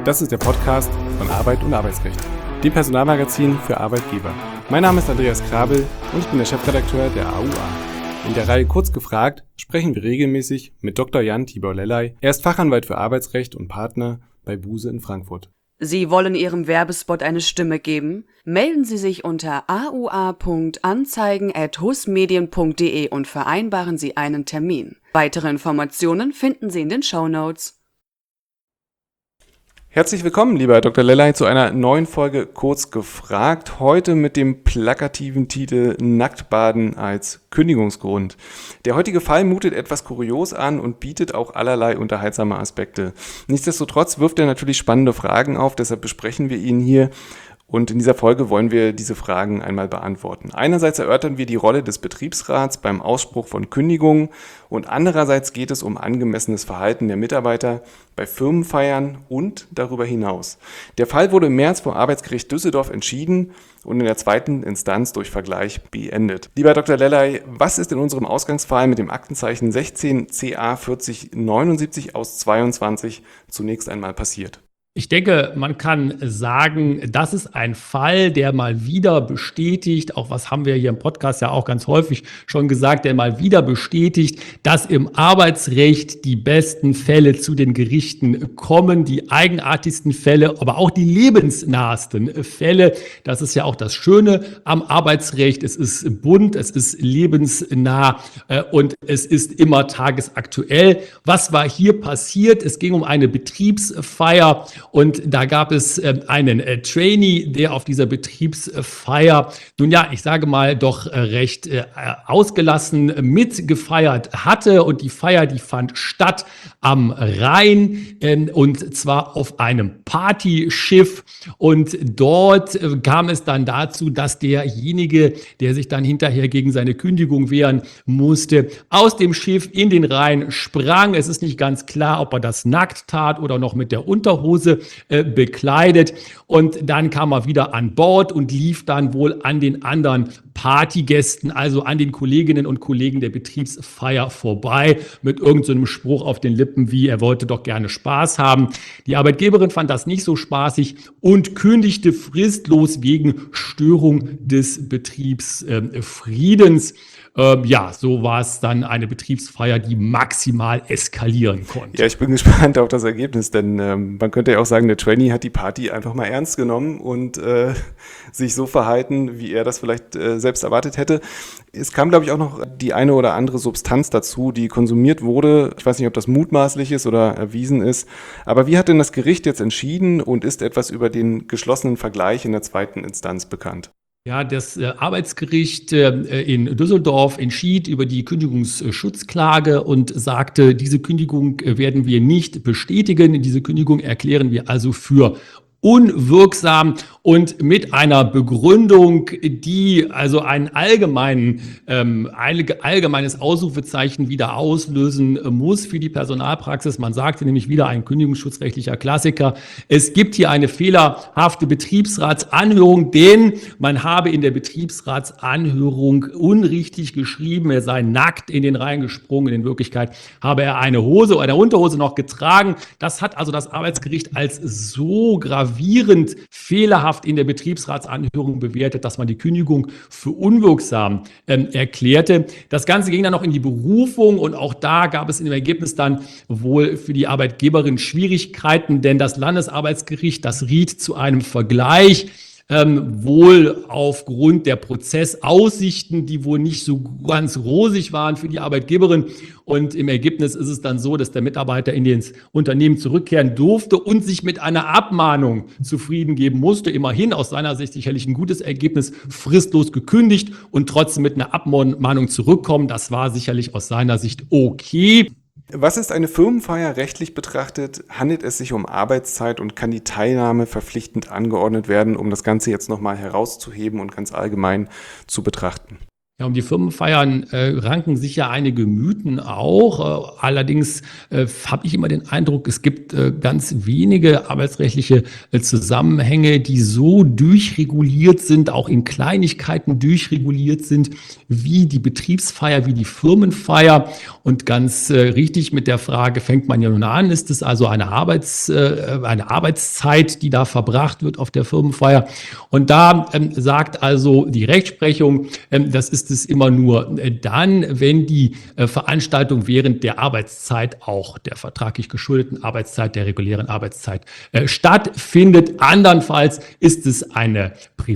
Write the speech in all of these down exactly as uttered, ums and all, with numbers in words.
Das ist der Podcast von Arbeit und Arbeitsrecht, dem Personalmagazin für Arbeitgeber. Mein Name ist Andreas Krabel und ich bin der Chefredakteur der A U A. In der Reihe Kurz gefragt sprechen wir regelmäßig mit Doktor Jan Tibor Lellay. Er ist Fachanwalt für Arbeitsrecht und Partner bei Buse in Frankfurt. Sie wollen Ihrem Werbespot eine Stimme geben? Melden Sie sich unter a u a punkt anzeigen at husmedien punkt de und vereinbaren Sie einen Termin. Weitere Informationen finden Sie in den Shownotes. Herzlich willkommen, lieber Herr Doktor Lellay, zu einer neuen Folge Kurz gefragt. Heute mit dem plakativen Titel Nacktbaden als Kündigungsgrund. Der heutige Fall mutet etwas kurios an und bietet auch allerlei unterhaltsame Aspekte. Nichtsdestotrotz wirft er natürlich spannende Fragen auf, deshalb besprechen wir ihn hier. Und in dieser Folge wollen wir diese Fragen einmal beantworten. Einerseits erörtern wir die Rolle des Betriebsrats beim Ausspruch von Kündigungen und andererseits geht es um angemessenes Verhalten der Mitarbeiter bei Firmenfeiern und darüber hinaus. Der Fall wurde im März vom Arbeitsgericht Düsseldorf entschieden und in der zweiten Instanz durch Vergleich beendet. Lieber Doktor Lellay, was ist in unserem Ausgangsfall mit dem Aktenzeichen sechzehn C A vierzig neunundsiebzig aus zweiundzwanzig zunächst einmal passiert? Ich denke, man kann sagen, das ist ein Fall, der mal wieder bestätigt, auch was haben wir hier im Podcast ja auch ganz häufig schon gesagt, der mal wieder bestätigt, dass im Arbeitsrecht die besten Fälle zu den Gerichten kommen, die eigenartigsten Fälle, aber auch die lebensnahsten Fälle. Das ist ja auch das Schöne am Arbeitsrecht. Es ist bunt, es ist lebensnah äh, und es ist immer tagesaktuell. Was war hier passiert? Es ging um eine Betriebsfeier. Und da gab es äh, einen äh, Trainee, der auf dieser Betriebsfeier, nun ja, ich sage mal, doch äh, recht äh, ausgelassen mitgefeiert hatte. Und die Feier, die fand statt am Rhein äh, und zwar auf einem Partyschiff. Und dort äh, kam es dann dazu, dass derjenige, der sich dann hinterher gegen seine Kündigung wehren musste, aus dem Schiff in den Rhein sprang. Es ist nicht ganz klar, ob er das nackt tat oder noch mit der Unterhose äh, bekleidet. Und dann kam er wieder an Bord und lief dann wohl an den anderen Partygästen, also an den Kolleginnen und Kollegen der Betriebsfeier vorbei, mit irgendeinem so Spruch auf den Lippen wie, er wollte doch gerne Spaß haben. Die Arbeitgeberin fand das nicht so spaßig und kündigte fristlos wegen Störung des Betriebsfriedens. Ähm, ja, so war es dann eine Betriebsfeier, die maximal eskalieren konnte. Ja, ich bin gespannt auf das Ergebnis, denn ähm, man könnte ja auch sagen, der Trainee hat die Party einfach mal ernst genommen und äh, sich so verhalten, wie er das vielleicht äh, selbst erwartet hätte. Es kam, glaube ich, auch noch die eine oder andere Substanz dazu, die konsumiert wurde. Ich weiß nicht, ob das mutmaßlich ist oder erwiesen ist. Aber wie hat denn das Gericht jetzt entschieden und ist etwas über den geschlossenen Vergleich in der zweiten Instanz bekannt? Ja, das äh, Arbeitsgericht äh, in Düsseldorf entschied über die Kündigungsschutzklage und sagte, diese Kündigung äh, werden wir nicht bestätigen. Diese Kündigung erklären wir also für unwirksam und mit einer Begründung, die also ein allgemeinen, ähm, allgemeines Ausrufezeichen wieder auslösen muss für die Personalpraxis. Man sagte nämlich wieder ein kündigungsschutzrechtlicher Klassiker. Es gibt hier eine fehlerhafte Betriebsratsanhörung, denn man habe in der Betriebsratsanhörung unrichtig geschrieben, er sei nackt in den Rhein gesprungen. In Wirklichkeit habe er eine Hose oder eine Unterhose noch getragen. Das hat also das Arbeitsgericht als so gravierend gravierend fehlerhaft in der Betriebsratsanhörung bewertet, dass man die Kündigung für unwirksam ähm, erklärte. Das Ganze ging dann noch in die Berufung und auch da gab es im Ergebnis dann wohl für die Arbeitgeberin Schwierigkeiten, denn das Landesarbeitsgericht, das riet zu einem Vergleich, Ähm, wohl aufgrund der Prozessaussichten, die wohl nicht so ganz rosig waren für die Arbeitgeberin. Und im Ergebnis ist es dann so, dass der Mitarbeiter in das Unternehmen zurückkehren durfte und sich mit einer Abmahnung zufrieden geben musste. Immerhin aus seiner Sicht sicherlich ein gutes Ergebnis, fristlos gekündigt und trotzdem mit einer Abmahnung zurückkommen. Das war sicherlich aus seiner Sicht okay. Was ist eine Firmenfeier rechtlich betrachtet? Handelt es sich um Arbeitszeit und kann die Teilnahme verpflichtend angeordnet werden, um das Ganze jetzt nochmal herauszuheben und ganz allgemein zu betrachten? Ja, um die Firmenfeiern äh, ranken sich ja einige Mythen auch. Äh, allerdings äh, habe ich immer den Eindruck, es gibt äh, ganz wenige arbeitsrechtliche äh, Zusammenhänge, die so durchreguliert sind, auch in Kleinigkeiten durchreguliert sind, wie die Betriebsfeier, wie die Firmenfeier. Und ganz äh, richtig mit der Frage, fängt man ja nun an, ist es also eine, Arbeits, äh, eine Arbeitszeit, die da verbracht wird auf der Firmenfeier? Und da ähm, sagt also die Rechtsprechung, ähm, das ist es immer nur dann, wenn die äh, Veranstaltung während der Arbeitszeit, auch der vertraglich geschuldeten Arbeitszeit, der regulären Arbeitszeit äh, stattfindet. Andernfalls ist es eine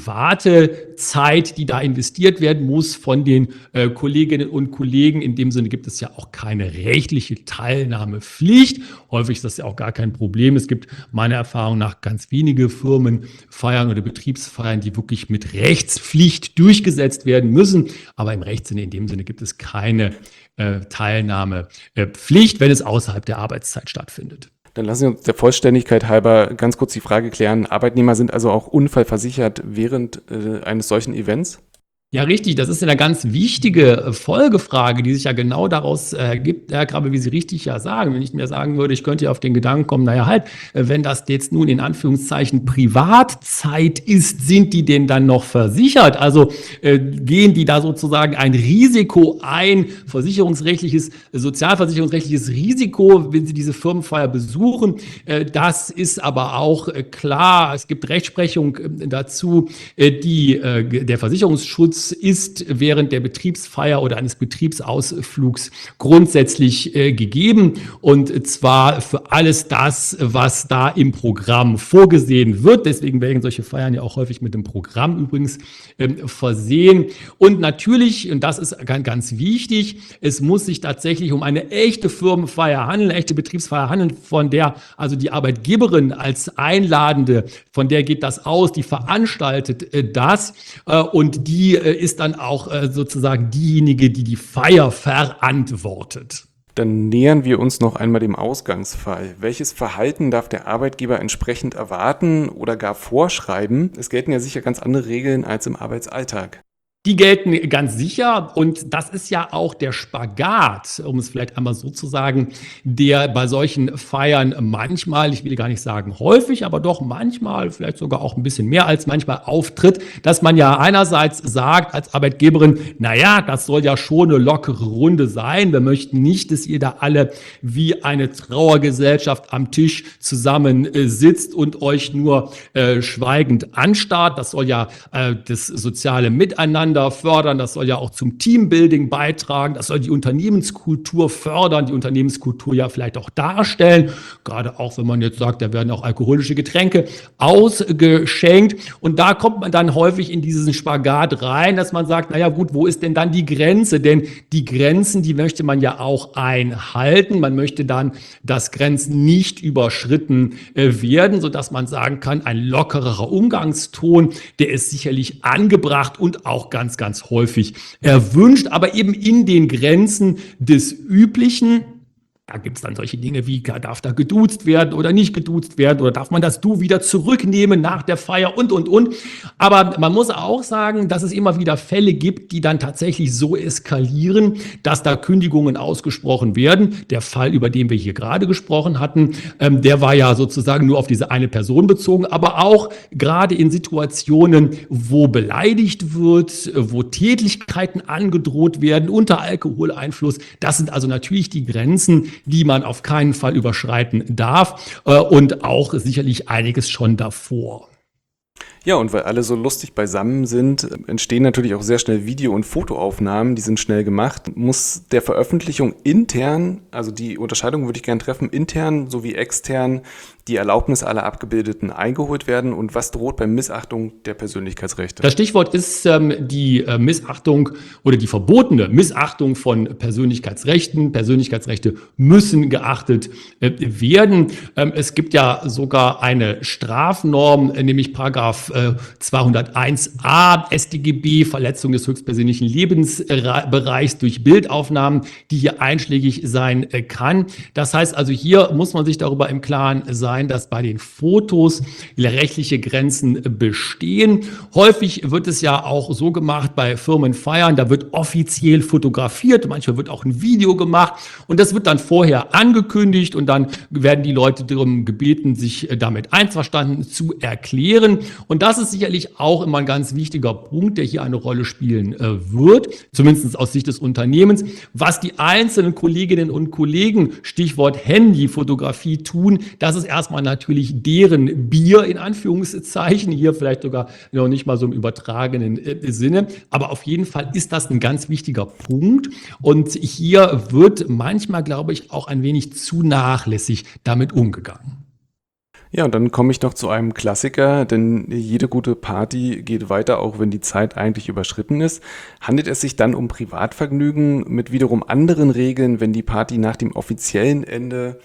private Zeit, die da investiert werden muss von den äh, Kolleginnen und Kollegen. In dem Sinne gibt es ja auch keine rechtliche Teilnahmepflicht. Häufig ist das ja auch gar kein Problem. Es gibt meiner Erfahrung nach ganz wenige Firmenfeiern oder Betriebsfeiern, die wirklich mit Rechtspflicht durchgesetzt werden müssen. Aber im Rechtssinne, in dem Sinne, gibt es keine äh, Teilnahmepflicht, wenn es außerhalb der Arbeitszeit stattfindet. Dann lassen Sie uns der Vollständigkeit halber ganz kurz die Frage klären. Arbeitnehmer sind also auch unfallversichert während äh, eines solchen Events? Ja, richtig. Das ist eine ganz wichtige Folgefrage, die sich ja genau daraus ergibt, Herr Krabbe, wie Sie richtig ja sagen. Wenn ich mir sagen würde, ich könnte ja auf den Gedanken kommen, naja halt, wenn das jetzt nun in Anführungszeichen Privatzeit ist, sind die denn dann noch versichert? Also äh, gehen die da sozusagen ein Risiko ein, versicherungsrechtliches, sozialversicherungsrechtliches Risiko, wenn sie diese Firmenfeier besuchen? Äh, das ist aber auch äh, klar. Es gibt Rechtsprechung äh, dazu, äh, die äh, der Versicherungsschutz ist während der Betriebsfeier oder eines Betriebsausflugs grundsätzlich äh, gegeben, und zwar für alles das, was da im Programm vorgesehen wird. Deswegen werden solche Feiern ja auch häufig mit dem Programm übrigens ähm, versehen. Und natürlich, und das ist ganz, ganz wichtig, es muss sich tatsächlich um eine echte Firmenfeier handeln, eine echte Betriebsfeier handeln, von der also die Arbeitgeberin als Einladende, von der geht das aus, die veranstaltet äh, das äh, und die äh, ist dann auch äh, sozusagen diejenige, die die Feier verantwortet. Dann nähern wir uns noch einmal dem Ausgangsfall. Welches Verhalten darf der Arbeitgeber entsprechend erwarten oder gar vorschreiben? Es gelten ja sicher ganz andere Regeln als im Arbeitsalltag. Die gelten ganz sicher, und das ist ja auch der Spagat, um es vielleicht einmal so zu sagen, der bei solchen Feiern manchmal, ich will gar nicht sagen häufig, aber doch manchmal, vielleicht sogar auch ein bisschen mehr als manchmal auftritt, dass man ja einerseits sagt als Arbeitgeberin, naja, das soll ja schon eine lockere Runde sein. Wir möchten nicht, dass ihr da alle wie eine Trauergesellschaft am Tisch zusammen äh, sitzt und euch nur äh, schweigend anstarrt. Das soll ja äh, das soziale Miteinander fördern, das soll ja auch zum Teambuilding beitragen, das soll die Unternehmenskultur fördern, die Unternehmenskultur ja vielleicht auch darstellen, gerade auch wenn man jetzt sagt, da werden auch alkoholische Getränke ausgeschenkt, und da kommt man dann häufig in diesen Spagat rein, dass man sagt, naja gut, wo ist denn dann die Grenze, denn die Grenzen, die möchte man ja auch einhalten, man möchte dann, dass Grenzen nicht überschritten äh, werden, sodass man sagen kann, ein lockerer Umgangston, der ist sicherlich angebracht und auch ganz, ganz häufig erwünscht, aber eben in den Grenzen des Üblichen. Da gibt es dann solche Dinge wie, darf da geduzt werden oder nicht geduzt werden, oder darf man das Du wieder zurücknehmen nach der Feier und, und, und. Aber man muss auch sagen, dass es immer wieder Fälle gibt, die dann tatsächlich so eskalieren, dass da Kündigungen ausgesprochen werden. Der Fall, über den wir hier gerade gesprochen hatten, ähm, der war ja sozusagen nur auf diese eine Person bezogen, aber auch gerade in Situationen, wo beleidigt wird, wo Tätlichkeiten angedroht werden unter Alkoholeinfluss. Das sind also natürlich die Grenzen, die man auf keinen Fall überschreiten darf, äh, und auch sicherlich einiges schon davor. Ja, und weil alle so lustig beisammen sind, entstehen natürlich auch sehr schnell Video- und Fotoaufnahmen, die sind schnell gemacht. Muss der Veröffentlichung intern, also die Unterscheidung würde ich gerne treffen, intern sowie extern, die Erlaubnis aller Abgebildeten eingeholt werden, und was droht bei Missachtung der Persönlichkeitsrechte? Das Stichwort ist ähm, die äh, Missachtung oder die verbotene Missachtung von Persönlichkeitsrechten. Persönlichkeitsrechte müssen geachtet äh, werden. Ähm, es gibt ja sogar eine Strafnorm, äh, nämlich Paragraph äh, zweihunderteins a S t G B, Verletzung des höchstpersönlichen Lebensbereichs durch Bildaufnahmen, die hier einschlägig sein äh, kann. Das heißt also, hier muss man sich darüber im Klaren sein, dass bei den Fotos rechtliche Grenzen bestehen. Häufig wird es ja auch so gemacht bei Firmenfeiern, da wird offiziell fotografiert, manchmal wird auch ein Video gemacht und das wird dann vorher angekündigt und dann werden die Leute darum gebeten, sich damit einverstanden zu erklären. Und das ist sicherlich auch immer ein ganz wichtiger Punkt, der hier eine Rolle spielen äh, wird, zumindest aus Sicht des Unternehmens. Was die einzelnen Kolleginnen und Kollegen, Stichwort Handyfotografie, tun, das ist erstmal natürlich deren Bier in Anführungszeichen, hier vielleicht sogar noch nicht mal so im übertragenen äh, Sinne. Aber auf jeden Fall ist das ein ganz wichtiger Punkt. Und hier wird manchmal, glaube ich, auch ein wenig zu nachlässig damit umgegangen. Ja, und dann komme ich noch zu einem Klassiker, denn jede gute Party geht weiter, auch wenn die Zeit eigentlich überschritten ist. Handelt es sich dann um Privatvergnügen mit wiederum anderen Regeln, wenn die Party nach dem offiziellen Ende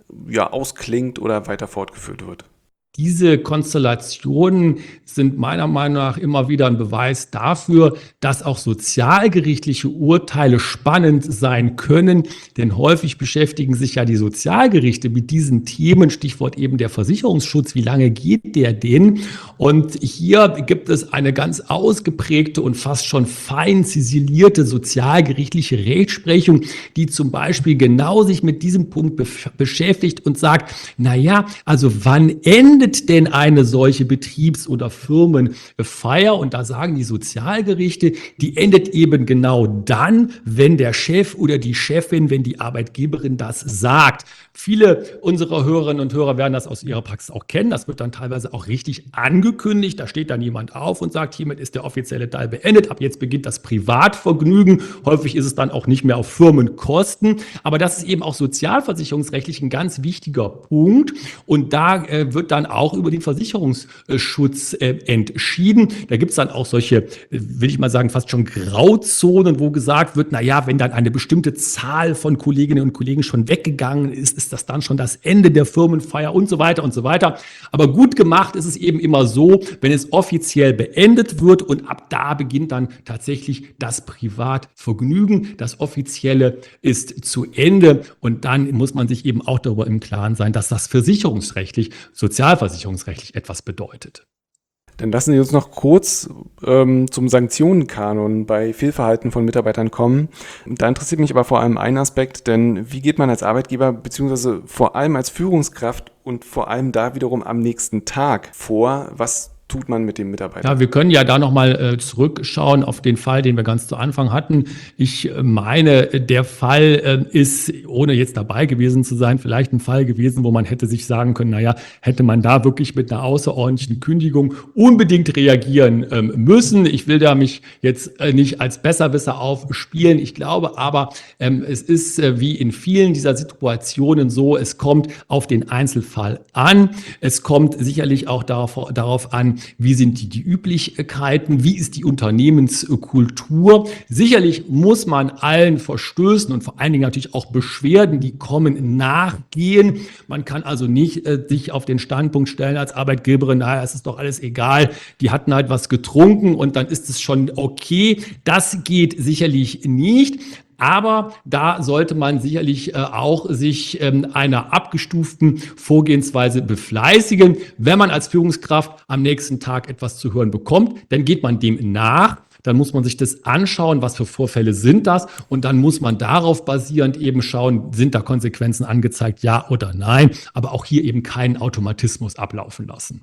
ja ausklingt oder weiter fortgeführt wird? Diese Konstellationen sind meiner Meinung nach immer wieder ein Beweis dafür, dass auch sozialgerichtliche Urteile spannend sein können, denn häufig beschäftigen sich ja die Sozialgerichte mit diesen Themen, Stichwort eben der Versicherungsschutz, wie lange geht der denn? Und hier gibt es eine ganz ausgeprägte und fast schon fein ziselierte sozialgerichtliche Rechtsprechung, die zum Beispiel genau sich mit diesem Punkt be- beschäftigt und sagt, na ja, also wann endet denn eine solche Betriebs- oder Firmenfeier? Und da sagen die Sozialgerichte, die endet eben genau dann, wenn der Chef oder die Chefin, wenn die Arbeitgeberin das sagt. Viele unserer Hörerinnen und Hörer werden das aus ihrer Praxis auch kennen. Das wird dann teilweise auch richtig angekündigt. Da steht dann jemand auf und sagt, hiermit ist der offizielle Teil beendet. Ab jetzt beginnt das Privatvergnügen. Häufig ist es dann auch nicht mehr auf Firmenkosten. Aber das ist eben auch sozialversicherungsrechtlich ein ganz wichtiger Punkt. Und da äh, wird dann auch über den Versicherungsschutz äh, entschieden. Da gibt es dann auch solche, äh, will ich mal sagen, fast schon Grauzonen, wo gesagt wird, na ja, wenn dann eine bestimmte Zahl von Kolleginnen und Kollegen schon weggegangen ist, ist das dann schon das Ende der Firmenfeier und so weiter und so weiter. Aber gut gemacht ist es eben immer so, wenn es offiziell beendet wird und ab da beginnt dann tatsächlich das Privatvergnügen. Das Offizielle ist zu Ende und dann muss man sich eben auch darüber im Klaren sein, dass das versicherungsrechtlich, sozialversicherungsrechtlich etwas bedeutet. Dann lassen Sie uns noch kurz ähm, zum Sanktionenkanon bei Fehlverhalten von Mitarbeitern kommen. Da interessiert mich aber vor allem ein Aspekt, denn wie geht man als Arbeitgeber beziehungsweise vor allem als Führungskraft und vor allem da wiederum am nächsten Tag vor? Was tut man mit dem Mitarbeiter? Ja, wir können ja da nochmal äh, zurückschauen auf den Fall, den wir ganz zu Anfang hatten. Ich äh, meine, der Fall äh, ist, ohne jetzt dabei gewesen zu sein, vielleicht ein Fall gewesen, wo man hätte sich sagen können, naja, hätte man da wirklich mit einer außerordentlichen Kündigung unbedingt reagieren ähm, müssen. Ich will da mich jetzt äh, nicht als Besserwisser aufspielen. Ich glaube aber, ähm, es ist äh, wie in vielen dieser Situationen so, es kommt auf den Einzelfall an. Es kommt sicherlich auch darauf, darauf an, wie sind die, die Üblichkeiten, wie ist die Unternehmenskultur. Sicherlich muss man allen Verstößen und vor allen Dingen natürlich auch Beschwerden, die kommen, nachgehen. Man kann also nicht äh, sich auf den Standpunkt stellen als Arbeitgeberin, naja, es ist doch alles egal, die hatten halt was getrunken und dann ist es schon okay. Das geht sicherlich nicht. Aber da sollte man sicherlich äh, auch sich ähm, einer abgestuften Vorgehensweise befleißigen. Wenn man als Führungskraft am nächsten Tag etwas zu hören bekommt, dann geht man dem nach. Dann muss man sich das anschauen, was für Vorfälle sind das. Und dann muss man darauf basierend eben schauen, sind da Konsequenzen angezeigt, ja oder nein. Aber auch hier eben keinen Automatismus ablaufen lassen.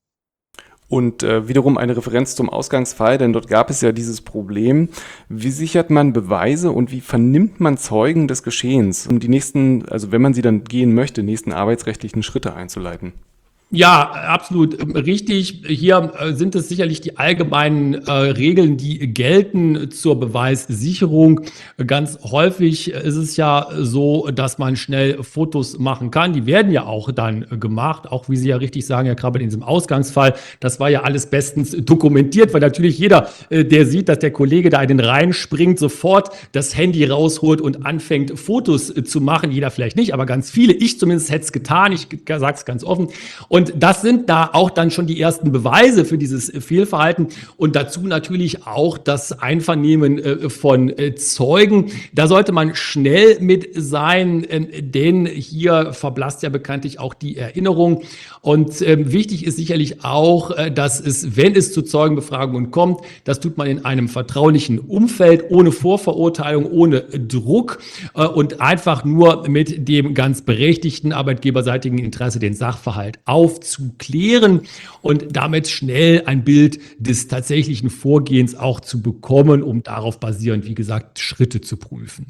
Und äh, wiederum eine Referenz zum Ausgangsfall, denn dort gab es ja dieses Problem. Wie sichert man Beweise und wie vernimmt man Zeugen des Geschehens, um die nächsten, also wenn man sie dann gehen möchte, nächsten arbeitsrechtlichen Schritte einzuleiten? Ja, absolut richtig. Hier äh, sind es sicherlich die allgemeinen äh, Regeln, die gelten zur Beweissicherung. Ganz häufig ist es ja so, dass man schnell Fotos machen kann. Die werden ja auch dann gemacht, auch wie Sie ja richtig sagen, Herr Krabbel, in diesem Ausgangsfall. Das war ja alles bestens dokumentiert, weil natürlich jeder, äh, der sieht, dass der Kollege da in den Rhein springt, sofort das Handy rausholt und anfängt, Fotos äh, zu machen. Jeder vielleicht nicht, aber ganz viele. Ich zumindest hätte es getan. Ich sage es ganz offen. Und Und das sind da auch dann schon die ersten Beweise für dieses Fehlverhalten und dazu natürlich auch das Einvernehmen äh, von äh, Zeugen. Da sollte man schnell mit sein, äh, denn hier verblasst ja bekanntlich auch die Erinnerung. Und äh, wichtig ist sicherlich auch, äh, dass es, wenn es zu Zeugenbefragungen kommt, das tut man in einem vertraulichen Umfeld, ohne Vorverurteilung, ohne Druck äh, und einfach nur mit dem ganz berechtigten arbeitgeberseitigen Interesse, den Sachverhalt aufzuklären und damit schnell ein Bild des tatsächlichen Vorgehens auch zu bekommen, um darauf basierend, wie gesagt, Schritte zu prüfen.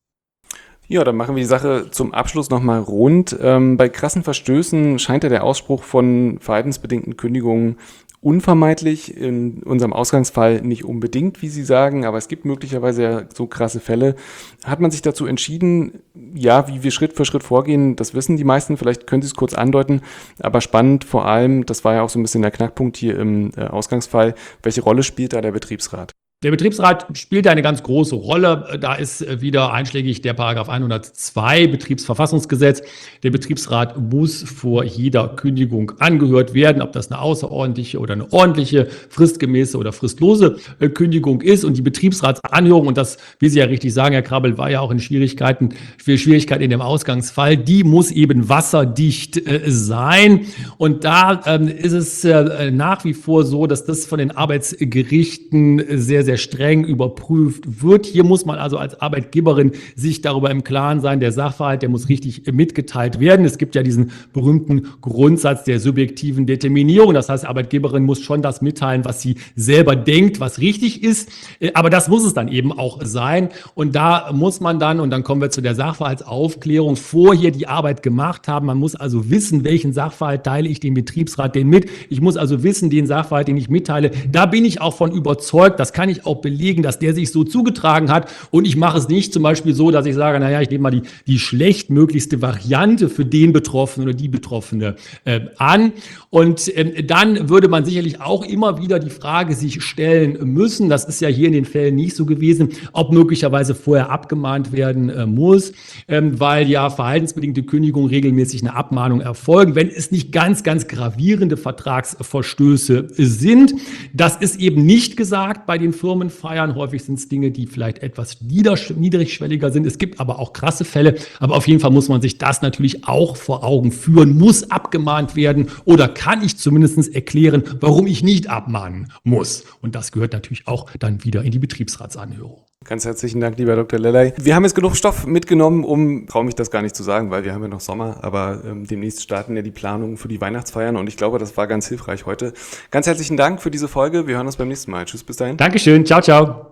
Ja, dann machen wir die Sache zum Abschluss nochmal rund. Ähm, bei krassen Verstößen scheint ja der Ausspruch von verhaltensbedingten Kündigungen unvermeidlich, in unserem Ausgangsfall nicht unbedingt, wie Sie sagen, aber es gibt möglicherweise ja so krasse Fälle. Hat man sich dazu entschieden, ja, wie wir Schritt für Schritt vorgehen, das wissen die meisten, vielleicht können Sie es kurz andeuten, aber spannend vor allem, das war ja auch so ein bisschen der Knackpunkt hier im äh, Ausgangsfall, welche Rolle spielt da der Betriebsrat? Der Betriebsrat spielt eine ganz große Rolle. Da ist wieder einschlägig der Paragraph hundertzwei Betriebsverfassungsgesetz. Der Betriebsrat muss vor jeder Kündigung angehört werden, ob das eine außerordentliche oder eine ordentliche, fristgemäße oder fristlose Kündigung ist. Und die Betriebsratsanhörung, und das, wie Sie ja richtig sagen, Herr Krabbel, war ja auch in Schwierigkeiten, für Schwierigkeiten in dem Ausgangsfall, die muss eben wasserdicht sein. Und da ähm, ist es äh, nach wie vor so, dass das von den Arbeitsgerichten sehr, sehr streng überprüft wird. Hier muss man also als Arbeitgeberin sich darüber im Klaren sein, der Sachverhalt, der muss richtig mitgeteilt werden. Es gibt ja diesen berühmten Grundsatz der subjektiven Determinierung. Das heißt, die Arbeitgeberin muss schon das mitteilen, was sie selber denkt, was richtig ist. Aber das muss es dann eben auch sein. Und da muss man dann, und dann kommen wir zu der Sachverhaltsaufklärung, vorher die Arbeit gemacht haben. Man muss also wissen, welchen Sachverhalt teile ich dem Betriebsrat denn mit. Ich muss also wissen, den Sachverhalt, den ich mitteile, da bin ich auch von überzeugt, das kann ich auch belegen, dass der sich so zugetragen hat, und ich mache es nicht zum Beispiel so, dass ich sage, naja, ich nehme mal die, die schlechtmöglichste Variante für den Betroffenen oder die Betroffene äh, an, und äh, dann würde man sicherlich auch immer wieder die Frage sich stellen müssen, das ist ja hier in den Fällen nicht so gewesen, ob möglicherweise vorher abgemahnt werden äh, muss, ähm, weil ja verhaltensbedingte Kündigungen regelmäßig eine Abmahnung erfolgen, wenn es nicht ganz, ganz gravierende Vertragsverstöße sind. Das ist eben nicht gesagt bei den Firmenfeiern. Häufig sind es Dinge, die vielleicht etwas niedrigschwelliger sind. Es gibt aber auch krasse Fälle. Aber auf jeden Fall muss man sich das natürlich auch vor Augen führen. Muss abgemahnt werden oder kann ich zumindest erklären, warum ich nicht abmahnen muss? Und das gehört natürlich auch dann wieder in die Betriebsratsanhörung. Ganz herzlichen Dank, lieber Doktor Lellay. Wir haben jetzt genug Stoff mitgenommen, um, traue mich das gar nicht zu sagen, weil wir haben ja noch Sommer, aber ähm, demnächst starten ja die Planungen für die Weihnachtsfeiern, und ich glaube, das war ganz hilfreich heute. Ganz herzlichen Dank für diese Folge. Wir hören uns beim nächsten Mal. Tschüss, bis dahin. Dankeschön. Ciao, ciao.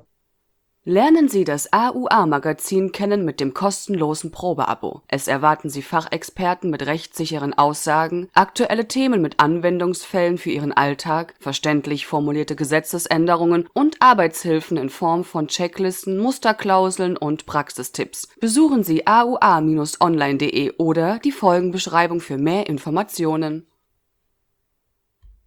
Lernen Sie das A U A-Magazin kennen mit dem kostenlosen Probeabo. Es erwarten Sie Fachexperten mit rechtssicheren Aussagen, aktuelle Themen mit Anwendungsfällen für Ihren Alltag, verständlich formulierte Gesetzesänderungen und Arbeitshilfen in Form von Checklisten, Musterklauseln und Praxistipps. Besuchen Sie A U A Bindestrich online Punkt de oder die Folgenbeschreibung für mehr Informationen.